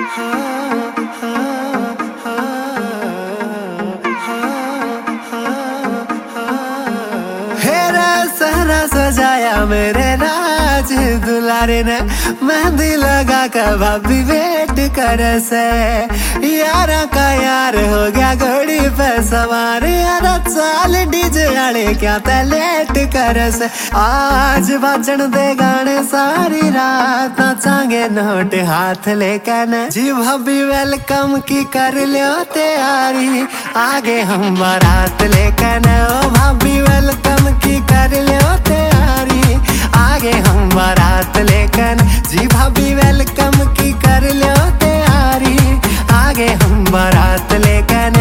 सजाया मेरे राज दुलारे ने मेहंदी लगा कर भाभी वेट कर से यारा का यार हो गया घोड़ी पे सवार यार चाल डीजे आले क्या ते लेट कर से आज बाजन दे गाने सारी रात नाचांगे नोट हाथ लेकर न जी भाभी वेलकम की कर लियो तैयारी आगे हम बारात लेकर न ओ भाभी वेलकम की कर लियो तैयारी आगे हम बारात लेकर जी भाभी वेलकम की कर लियो तैयारी आगे हम बारात लेकर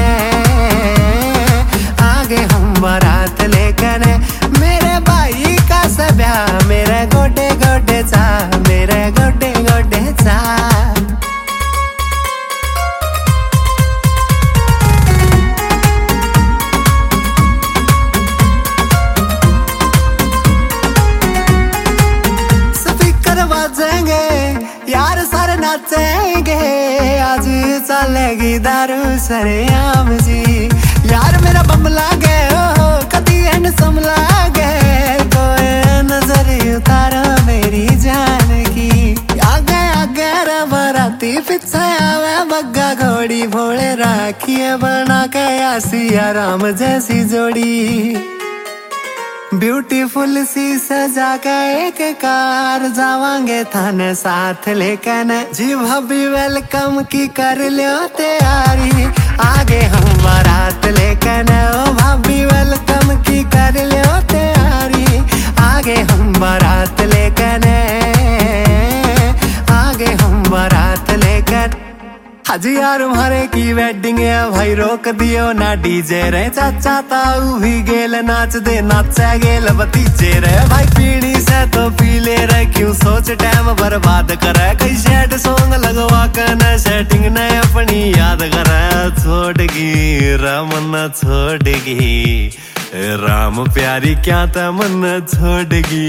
आगे हम बारात लेकर मेरे भाई का सब्या मेरे गोडे गोडे चा मेरे गोडे गोडे चा यार सारे नाचेंगे आज चलेगी दारू सरेआम जी यार मेरा बम लागे हो कदी हैंडसम लागे कोई नजर उतारो मेरी जान की आगे आगे रे बराती पीछे आवे बग्गा घोड़ी भोले राखिए बना के आसिया राम जैसी जोड़ी ब्यूटीफुल सी सजा के एक कार जावांगे थाने साथ लेकर जी भाभी वेलकम की कर लियो तैयारी आगे हम बारात लेकर ओ भाभी वेलकम की कर लियो तैयारी आगे हम बारात लेकर आगे हम बारात लेकर हाजी यार हमारे की वेडिंग है भाई रोक दियो ना डीजे रे चाचा ताऊ भी गेल नाच दे नाचा गेल भतीजे रे भाई पीढ़ी से तो पी ले रे क्यों सोच टाइम बर्बाद करे कई सैड सॉन्ग लगवा कर न सेटिंग न अपनी याद करे छोड़गी रमन छोड़गी राम प्यारी क्या तमन छोड़गी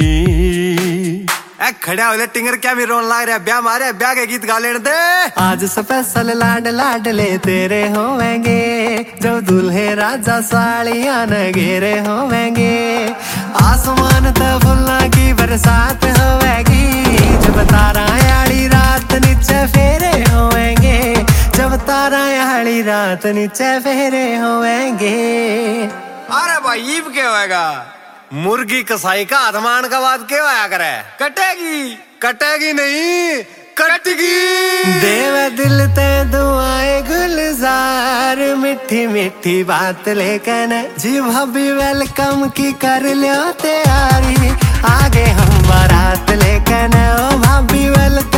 खड़ा हो टिंगर क्या भी रोन लाग रहा ब्याह मारे ब्याह के गीत गा लेने दे आज स्पेशल लाड लाडले तेरे होवेंगे जब दूल्हे राजा सालियां न घेरे होवेंगे आसमान तो फुल्ला की बरसात होवेगी जब तारा याली रात नीचे फेरे होवेंगे जब तारा याली रात नीचे फेरे होवेंगे अरे भाई ईब क्या होएगा मुर्गी कसाई का आधमान का बात क्यों आया करे कटेगी कटेगी नहीं कटगी देव दिल ते दुआएं गुलजार मिठी मिठी बात लेकर जी भाभी वेलकम की कर लियो तैयारी आगे हम बारात लेकर ओ भाभी वेलकम